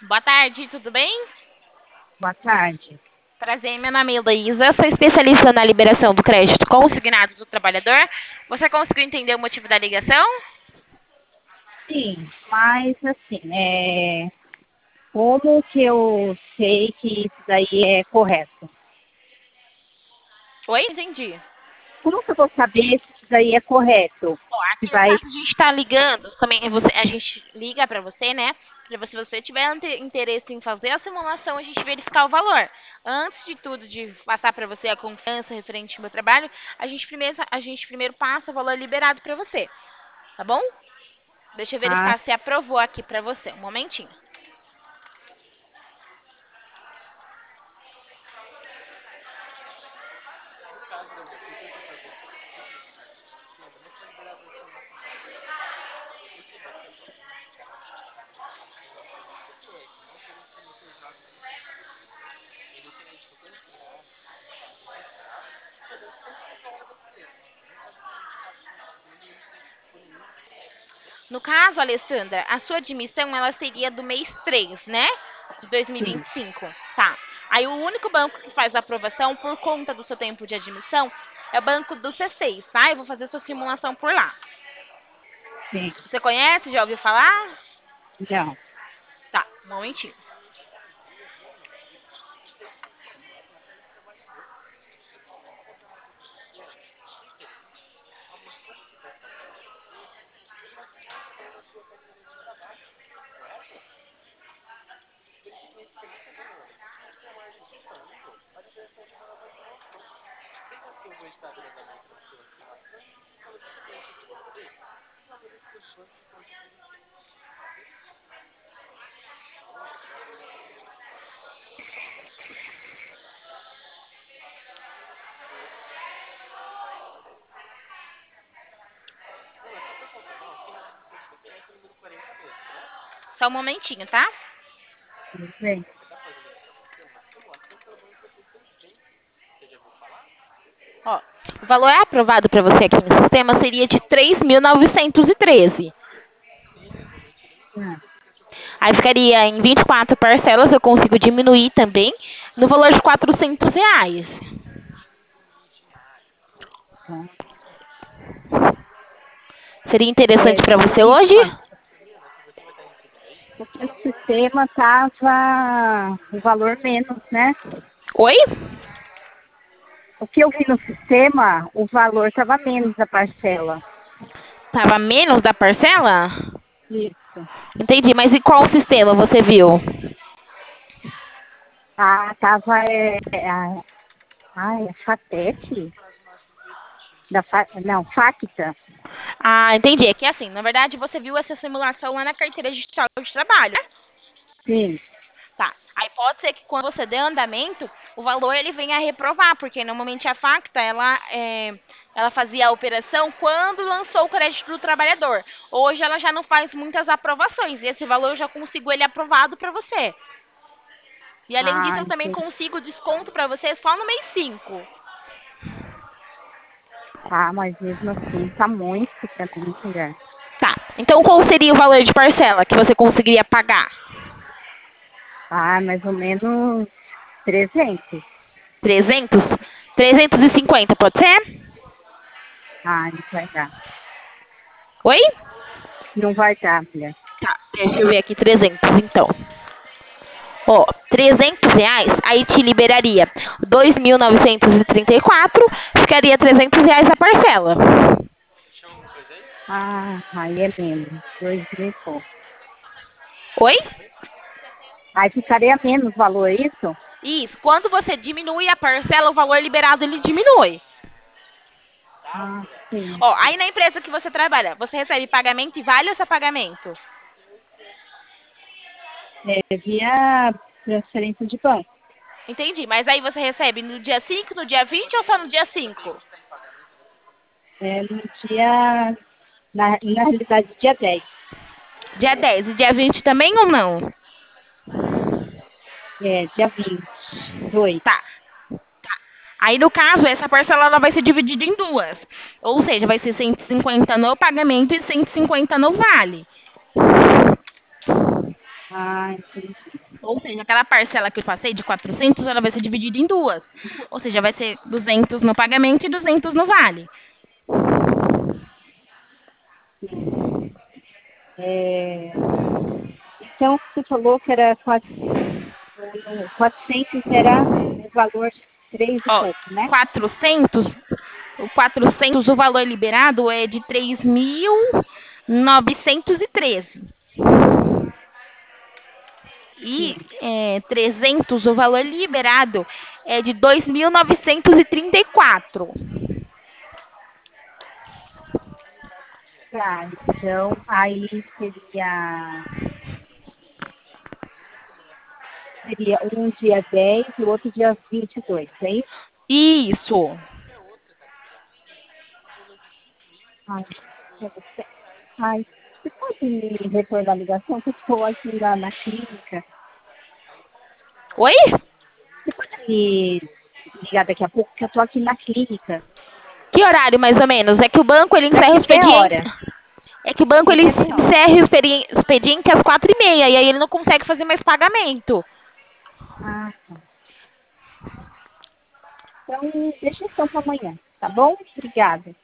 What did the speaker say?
Boa tarde, tudo bem? Boa tarde. Prazer, meu nome é Heloísa, sou especialista na liberação do crédito consignado do trabalhador. Você conseguiu entender o motivo da ligação? Sim, mas assim, como que eu sei que isso daí é correto? Oi? Entendi. Como que eu vou saber se isso daí é correto? Bom, Se aqui no vai. caso a gente está ligando, também a gente liga para você, né? Se você tiver interesse em fazer a simulação, a gente verificar o valor. Antes de tudo, de passar para você a confiança referente ao meu trabalho, a gente primeiro passa o valor liberado para você, tá bom? Deixa eu Ah, verificar se aprovou aqui para você. Um momentinho. No caso, Alessandra, a sua admissão ela seria do mês 3, né? De sim, 2025. Tá. Aí o único banco que faz a aprovação por conta do seu tempo de admissão é o banco do C6, tá? Eu vou fazer sua simulação por lá. sim. Você conhece? Já ouviu falar? Não. Tá, um momentinho. Só um momentinho, tá? Tudo bem. Ó, o valor aprovado para você aqui no sistema seria de 3.913. Ah, Aí ficaria em 24 parcelas, eu consigo diminuir também, no valor de R$ 400. tá. Seria interessante para você Diminuir hoje? quanto? Porque no sistema estava o valor menos, né? Oi? O que eu vi no sistema, o valor estava menos da parcela. Tava menos da parcela? Isso. Entendi, mas e qual sistema você viu? Ah, tava. É Fatec? Não, Facta. Ah, entendi. É que assim, na verdade, você viu essa simulação lá na carteira digital de trabalho, né? Sim. Tá. Aí pode ser que quando você der andamento, o valor ele venha a reprovar, porque normalmente a Facta, ela fazia a operação quando lançou o crédito do trabalhador. Hoje ela já não faz muitas aprovações, e esse valor eu já consigo ele aprovado para você. E além disso, Ah, eu também entendi. consigo desconto para você só no mês 5. Ah, mas mesmo assim tá muito pra mim, mulher. Tá. Então qual seria o valor de parcela que você conseguiria pagar? Ah, mais ou menos 300. 300? 350, pode ser? Ah, não vai dar. Oi? Não vai dar, mulher. Tá, deixa eu ver aqui 300, então. Ó, R$ 300, aí te liberaria 2.934, ficaria R$ 300 a parcela. Ah, aí é menos. 2.000 e pouco. Oi? Aí ficaria menos valor, é isso? Isso, quando você diminui a parcela, o valor liberado ele diminui. Ah, sim. Ó, aí na empresa que você trabalha, você recebe pagamento e vale esse pagamento? É via transferência de banco. Entendi, mas aí você recebe no dia 5, no dia 20 ou só no dia 5? É no dia, na realidade, dia 10. Dia 10 e dia 20 também ou não? É, dia 22. Tá. Aí, no caso, essa parcela ela vai ser dividida em duas. Ou seja, vai ser 150 no pagamento e 150 no vale. Ah, entendi. Ou seja, aquela parcela que eu passei de 400, ela vai ser dividida em duas. Ou seja, vai ser 200 no pagamento e 200 no vale. Sim. Então, você falou que era 400 era o valor de 3 e Ó, pouco, né? 400, o 400, o valor liberado é de 3.913. Sim. E 300, o valor liberado é de 2.934. Tá, então aí seria um dia 10 e o outro dia 22, é isso? Isso. Ai, ai, você pode me retornar a ligação? Que eu estou aqui na clínica. Oi? Você pode me ligar daqui a pouco? Que eu estou aqui na clínica. Que horário mais ou menos? É que o banco ele encerra o Daqui meia expediente. hora. É que o banco ele Daqui a meia hora. encerra o expediente às 4h30 e aí ele não consegue fazer mais pagamento. Ah, tá. Então, deixa então para amanhã, tá bom? Obrigada.